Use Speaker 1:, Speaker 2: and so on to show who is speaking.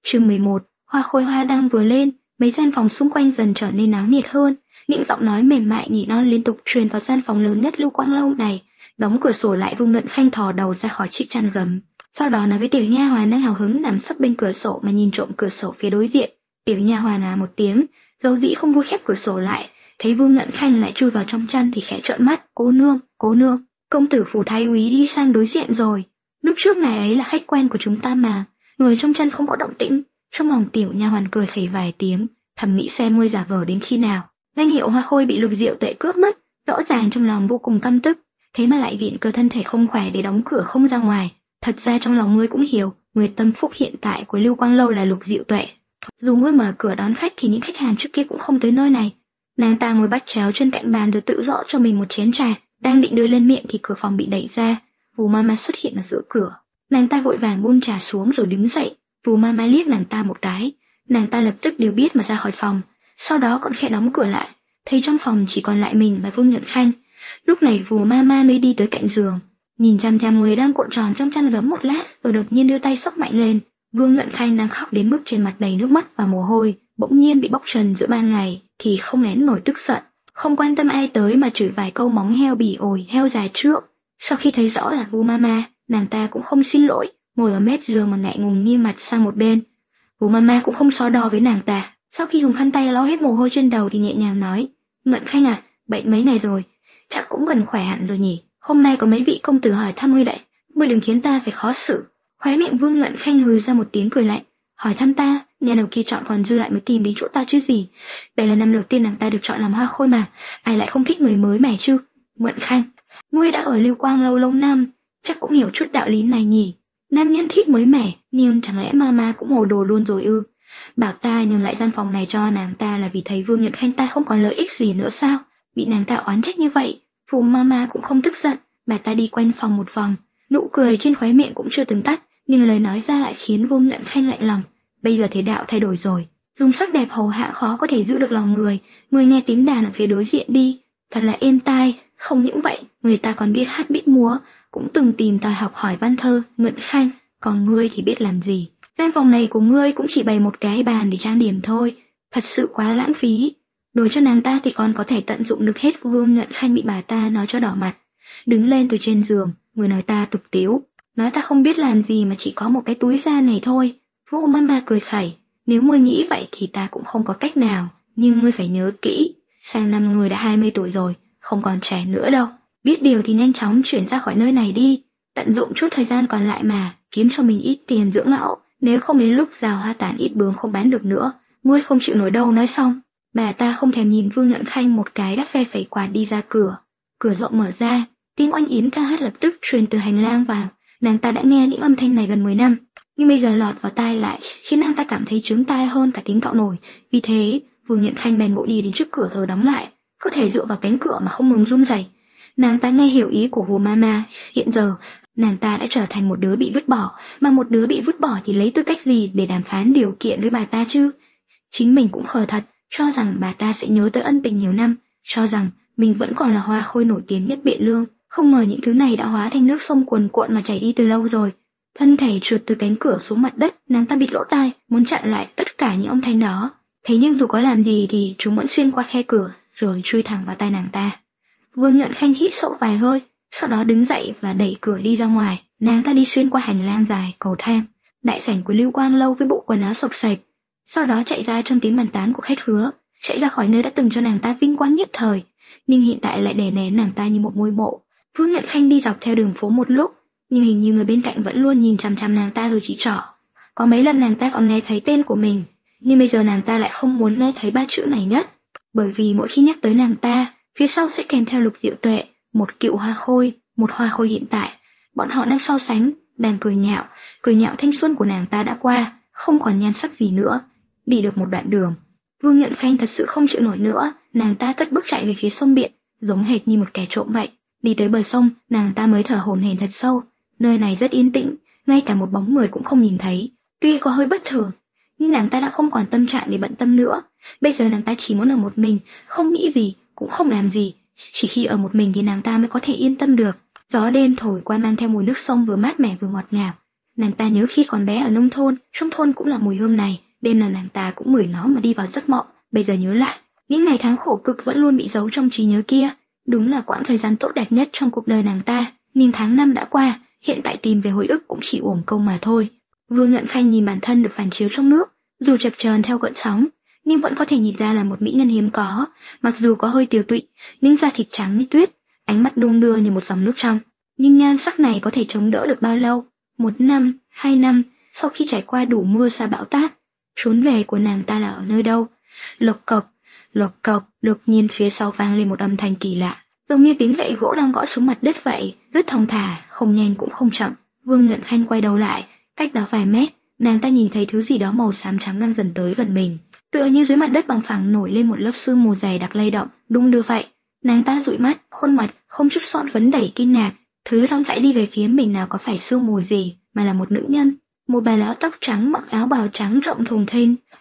Speaker 1: Chương 11, hoa khôi hoa đang vừa lên, mấy gian phòng xung quanh dần trở nên náo nhiệt hơn, những giọng nói mềm mại nhỉ non liên tục truyền vào gian phòng lớn nhất Lưu Quang Lâu này. Đóng cửa sổ lại, Vương Luận Khanh thò đầu ra khỏi chiếc chăn gấm, sau đó nói với tiểu nha hoàn đang hào hứng nằm sấp bên cửa sổ mà nhìn trộm cửa sổ phía đối diện. Tiểu nha hoàn à một tiếng, dấu dĩ không vui khép cửa sổ lại, thấy Vương Luận Khanh lại chui vào trong chăn thì khẽ trợn mắt. Cô nương, công tử phủ thái úy đi sang đối diện rồi. Lúc trước ngài ấy là khách quen của chúng ta mà. Người trong chăn không có động tĩnh. Trong lòng tiểu nha hoàn cười khẩy vài tiếng, thầm nghĩ xem ngươi giả vờ đến khi nào. Danh hiệu hoa khôi bị Lục Diệu Tuệ cướp mất, rõ ràng trong lòng vô cùng căm tức, thế mà lại viện cơ thân thể không khỏe để đóng cửa không ra ngoài. Thật ra trong lòng ngươi cũng hiểu, người tâm phúc hiện tại của Lưu Quang Lâu là Lục Diệu Tuệ. Dù ngươi mở cửa đón khách thì những khách hàng trước kia cũng không tới nơi này. Nàng ta ngồi bắt chéo chân cạnh bàn rồi tự rót cho mình một chén trà, đang định đưa lên miệng thì cửa phòng bị đẩy ra. Vù Mama xuất hiện ở giữa cửa. Nàng ta vội vàng buông trà xuống rồi đứng dậy. Vù Mama liếc nàng ta một cái, nàng ta lập tức điều biết mà ra khỏi phòng, sau đó còn khẽ đóng cửa lại. Thấy trong phòng chỉ còn lại mình và Vương Nhuận Khanh. Lúc này Vù Mama mới đi tới cạnh giường, nhìn chằm chằm người đang cuộn tròn trong chăn gấm một lát, rồi đột nhiên đưa tay xốc mạnh lên. Vương Nhuận Khanh đang khóc đến mức trên mặt đầy nước mắt và mồ hôi, bỗng nhiên bị bóc trần giữa ban ngày thì không nén nổi tức giận, không quan tâm ai tới mà chửi vài câu móng heo bỉ ổi, heo già trước. Sau khi thấy rõ là Vù Mama, nàng ta cũng không xin lỗi, ngồi ở mép giường mà ngại ngùng nghiêng mặt sang một bên. Vù Mama cũng không so đo với nàng ta, sau khi dùng khăn tay lau hết mồ hôi trên đầu thì nhẹ nhàng nói: Nhuận Khanh à, bệnh mấy ngày rồi, chắc cũng gần khỏe hẳn rồi nhỉ. Hôm nay có mấy vị công tử hỏi thăm ngươi đấy, ngươi đừng khiến ta phải khó xử. Khóe miệng Vương Nhuận Khanh hừ ra một tiếng cười lạnh. Hỏi thăm ta, nhà đầu kia chọn còn dư lại mới tìm đến chỗ ta chứ gì. Đây là năm đầu tiên nàng ta được chọn làm hoa khôi mà, ai lại không thích người mới mẻ chứ. Nhuận Khanh, ngươi đã ở Lưu Quang Lâu lâu năm, chắc cũng hiểu chút đạo lý này nhỉ. Nam nhân thích mới mẻ, nhưng chẳng lẽ Mama cũng hồ đồ luôn rồi ư? Bảo ta nhường lại gian phòng này cho nàng ta là vì thấy Vương Nhuận Khanh ta không còn lợi ích gì nữa sao? Bị nàng ta oán trách như vậy, Phù Mama cũng không tức giận, bà ta đi quanh phòng một vòng, nụ cười trên khóe miệng cũng chưa từng tắt, nhưng lời nói ra lại khiến Vương Nhuận Khanh lạnh lòng. Bây giờ thế đạo thay đổi rồi, dùng sắc đẹp hầu hạ khó có thể giữ được lòng người. Người nghe tiếng đàn ở phía đối diện đi, thật là êm tai. Không những vậy, người ta còn biết hát biết múa, cũng từng tìm tòi học hỏi văn thơ. Nhuận Khanh, còn ngươi thì biết làm gì? Gian phòng này của ngươi cũng chỉ bày một cái bàn để trang điểm thôi, thật sự quá lãng phí. Đối cho nàng ta thì còn có thể tận dụng được hết. Vương Nhuận Khanh bị bà ta nói cho đỏ mặt, đứng lên từ trên giường, người nói ta tục tiếu, nói ta không biết làm gì mà chỉ có một cái túi da này thôi. Vô Mama cười khẩy, nếu ngươi nghĩ vậy thì ta cũng không có cách nào, nhưng ngươi phải nhớ kỹ, sang năm ngươi đã 20 tuổi rồi, không còn trẻ nữa đâu. Biết điều thì nhanh chóng chuyển ra khỏi nơi này đi, tận dụng chút thời gian còn lại mà, kiếm cho mình ít tiền dưỡng lão, nếu không đến lúc rào hoa tàn ít bướm không bán được nữa, ngươi không chịu nổi đâu. Nói xong, bà ta không thèm nhìn Vương Nhuận Khanh một cái đã phe phẩy quạt đi ra cửa. Cửa rộng mở ra, tiếng oanh yến ca hát lập tức truyền từ hành lang vào. Nàng ta đã nghe những âm thanh này gần 10 năm, nhưng bây giờ lọt vào tai lại khiến nàng ta cảm thấy chướng tai hơn cả tiếng cạo nổi. Vì thế, Vương Nhuận Khanh bèn bộ đi đến trước cửa rồi đóng lại, có thể dựa vào cánh cửa mà không ngừng run rẩy. Nàng ta nghe hiểu ý của Vù Mama, hiện giờ nàng ta đã trở thành một đứa bị vứt bỏ, mà một đứa bị vứt bỏ thì lấy tư cách gì để đàm phán điều kiện với bà ta chứ? Chính mình cũng khờ thật, cho rằng bà ta sẽ nhớ tới ân tình nhiều năm, cho rằng mình vẫn còn là hoa khôi nổi tiếng nhất Biện Lương, không ngờ những thứ này đã hóa thành nước sông cuồn cuộn mà chảy đi từ lâu rồi. Thân thể trượt từ cánh cửa xuống mặt đất, nàng ta bịt lỗ tai, muốn chặn lại tất cả những âm thanh đó. Thế nhưng dù có làm gì thì chúng vẫn xuyên qua khe cửa, rồi chui thẳng vào tai nàng ta. Vương Nhuận Khanh hít sâu vài hơi, sau đó đứng dậy và đẩy cửa đi ra ngoài. Nàng ta đi xuyên qua hành lang dài, cầu thang, đại sảnh của Lưu Quang Lâu với bộ quần áo xộc xệch, sau đó chạy ra trong tiếng bàn tán của khách khứa, chạy ra khỏi nơi đã từng cho nàng ta vinh quang nhất thời, nhưng hiện tại lại đè nén nàng ta như một ngôi mộ. Vương Nhuận Khanh đi dọc theo đường phố một lúc, nhưng hình như người bên cạnh vẫn luôn nhìn chằm chằm nàng ta rồi chỉ trỏ. Có mấy lần nàng ta còn nghe thấy tên của mình, nhưng bây giờ nàng ta lại không muốn nghe thấy ba chữ này nhất, bởi vì mỗi khi nhắc tới nàng ta, phía sau sẽ kèm theo Lục Diệu Tuệ, một cựu hoa khôi, một hoa khôi hiện tại. Bọn họ đang so sánh, đang cười nhạo thanh xuân của nàng ta đã qua, không còn nhan sắc gì nữa. Đi được một đoạn đường, Vương Nhuận Khanh thật sự không chịu nổi nữa, nàng ta cất bước chạy về phía sông Biện, giống hệt như một kẻ trộm vậy. Đi tới bờ sông, nàng ta mới thở hổn hển thật sâu. Nơi này rất yên tĩnh, ngay cả một bóng người cũng không nhìn thấy. Tuy có hơi bất thường, nhưng nàng ta đã không còn tâm trạng để bận tâm nữa. Bây giờ nàng ta chỉ muốn ở một mình, không nghĩ gì, cũng không làm gì. Chỉ khi ở một mình thì nàng ta mới có thể yên tâm được. Gió đêm thổi qua mang theo mùi nước sông vừa mát mẻ vừa ngọt ngào. Nàng ta nhớ khi còn bé ở nông thôn, trong thôn cũng là mùi hương này, đêm nào nàng ta cũng ngửi nó mà đi vào giấc mộng. Bây giờ nhớ lại, những ngày tháng khổ cực vẫn luôn bị giấu trong trí nhớ kia. Đúng là quãng thời gian tốt đẹp nhất trong cuộc đời nàng ta. Nhưng tháng năm đã qua, hiện tại tìm về hồi ức cũng chỉ uổng công mà thôi. Vương Ngạn Khanh nhìn bản thân được phản chiếu trong nước, dù chập chờn theo gợn sóng, nhưng vẫn có thể nhìn ra là một mỹ nhân hiếm có. Mặc dù có hơi tiều tụy, nhưng da thịt trắng như tuyết, ánh mắt đung đưa như một dòng nước trong. Nhưng nhan sắc này có thể chống đỡ được bao lâu? 1 năm, 2 năm, sau khi trải qua đủ mưa sa bão táp, trốn về của nàng ta là ở nơi đâu? Lộc cộc, đột nhiên phía sau vang lên một âm thanh kỳ lạ, giống như tiếng gậy gỗ đang gõ xuống mặt đất vậy, rất thong thả, không nhanh cũng không chậm. Vương Ngạn Khanh quay đầu lại, cách đó vài mét, nàng ta nhìn thấy thứ gì đó màu xám trắng đang dần tới gần mình, tựa như dưới mặt đất bằng phẳng nổi lên một lớp sương mù dày đặc lay động, đung đưa vậy. Nàng ta dụi mắt, khuôn mặt không chút son phấn đầy kinh ngạc. Thứ thong dãi đi về phía mình nào có phải sương mù gì, mà là một nữ nhân, một bà lão tóc trắng mặc áo bào trắng rộng thùng thình,